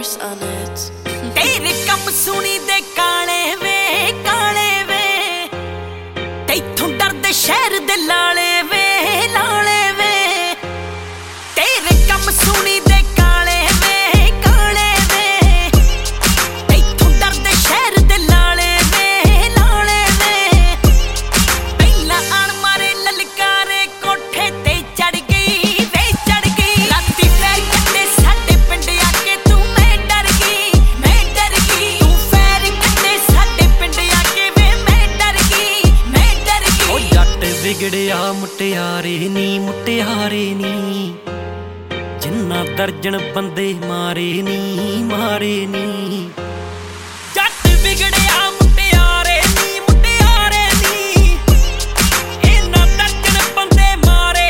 verse on it. तेरे कम सुनी दे काले वे तैथों डरदे शहर दे लाले वे तेरे कम सुनी दे काले वे तैथों डरदे शहर दे लाले वे पहला आन मारे ललकारे कोठे ते चढ़ गई राती पैर कट्टे साडे पिंड आके तू मैं डर गई तू पैर कट्टे साडे पिंड आके वे मैं डर गई ओ जट विगड़िया मुटियारे नी जिन्ना दर्जन बंदे मारे नी जट बिगड़िया मुटियारे नी इन्ना दर्जन बंदे मारे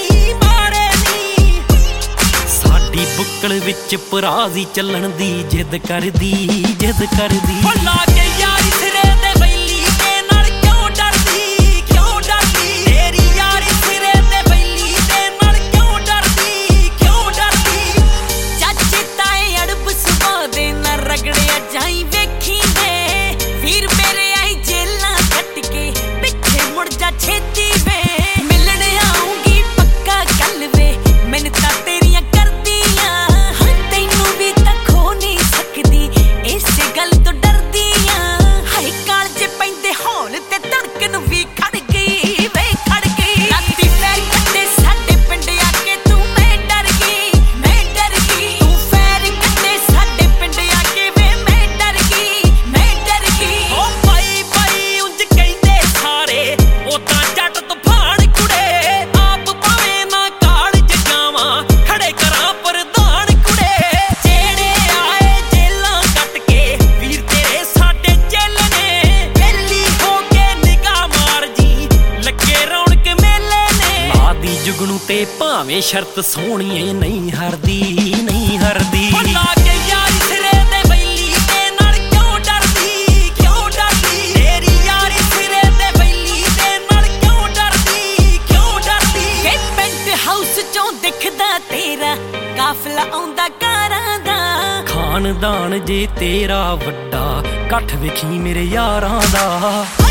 नी साडी बुक्कल विच पराजी चलण दी जिद करदी ला के यारी सिरे दे बैली दे नाल क्यों डरदी तेरी यारी सिरे दे बैली दे नाल क्यों डरदी चाचे ताए अड़ब सुभा दे ना रगड़िया जाई वेखी दे वीर मेरे आई जेलां कट के पिछे मुड़ जा छेती वे मिलने आऊंगी पक्का कल वे मैंने ता तेरियां करदियां तैनू भी तां खो नहीं सकदी इस गल तो डरदियां हाय कालजे पैंदे हौल ते धड़कन भी खड़ गई राती पैर कट्टे साडे पिंड आके तू मैं डर गई तू पैर कट्टे साडे पिंड आके वे मैं डर गई ओ भाई उंज कहंदे सारे ओ तां जट तूफान कुड़े आप भावें ना कालज जावां खड़े करां प्रधान कुड़े जेड़े आए जेलां कट के वीर तेरे साडे चलने वेली हो के निगाह मार जी लगे रौनक मेले ने लादी जुगनू ते भावें शर्त सोहणीए नहीं हरदी ला के यारी सिरे दे बैली दे नाल क्यों डरदी तेरी यारी सिरे दे बैली दे नाल क्यों डरदी के पेंट हाउस चों दिखदा तेरा काफला आउंदा कारां दा खानदान जे तेरा वड्डा कठ विखी मेरे यारां दा